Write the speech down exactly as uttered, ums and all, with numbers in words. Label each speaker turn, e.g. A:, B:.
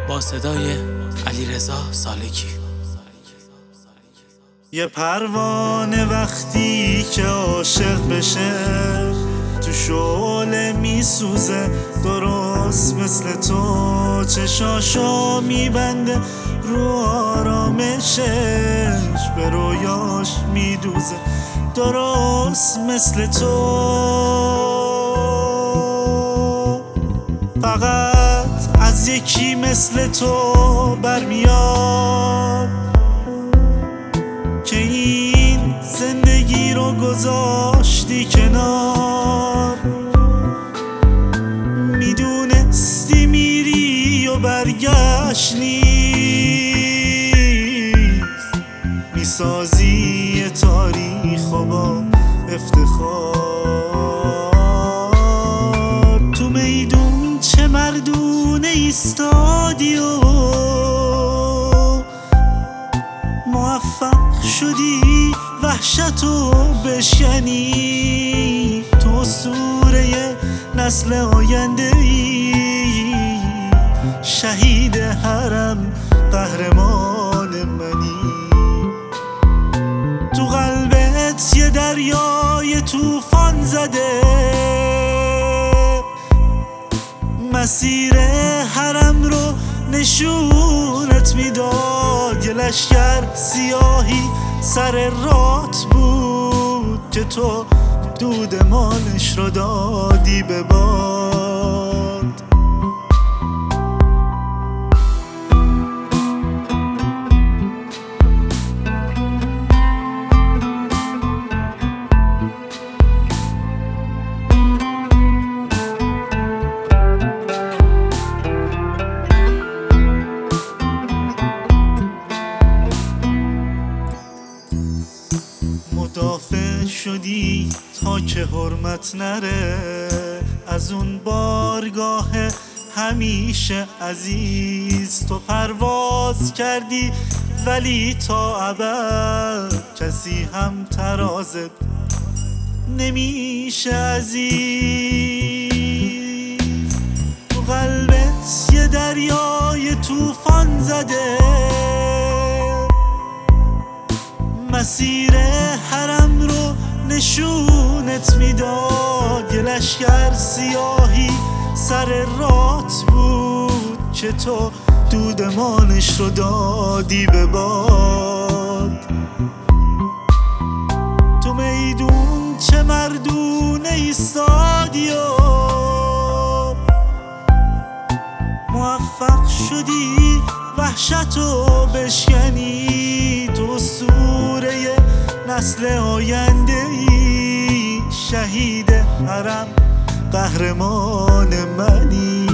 A: با صدای علیرضا سالکی.
B: یه پروانه وقتی که عاشق بشه تو شعله میسوزه، درست مثل تو چشاشو میبنده، رو آرامشش به رویاش میدوزه، درست مثل تو. فقط از یکی مثل تو برمیاد که این زندگی رو گذاشتی کنار. میدونستی میری و برگشت نیست، میسازی تاریخ و با افتخار. تو میدون چه مردونه ایستادی و موفق شدی وحشتو بشکنی. تو اسطوره نسل آینده ای، شهید حرم قهرمان منی. تو قلبت یه دریای طوفان زده، مسیر حرم رو نشونت میداد. یه لشکر سیاهی سر رات بود که تو دودمانش رو دادی به باد. مدافع شدی تا که حرمت نره از اون بارگاه همیشه عزیز. تو پرواز کردی ولی تا ابد کسی هم ترازت نمیشه عزیز. تو قلبت یه دریای طوفان زده، مسیر حرم رو نشونت میداد. یه لشکر سیاهی سر رات بود که تو دودمانش رو دادی به باد. تو میدون چه مردونه ایستادی و موفق شدی وحشتو بشکنی. تو اسطوره نسل آینده ای، شهید حرم قهرمان منی.